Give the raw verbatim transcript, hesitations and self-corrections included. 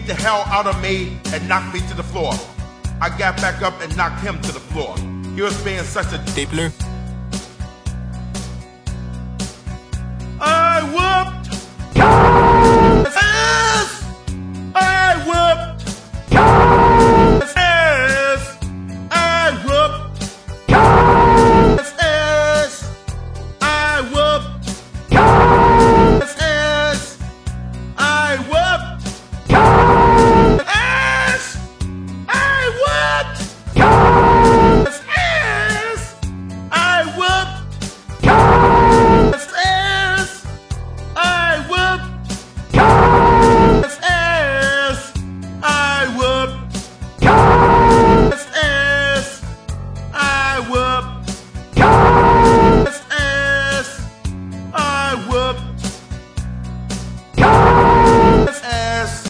beat the hell out of me and knocked me to the floor. I got back up and knocked him to the floor. He was being such a Stapler.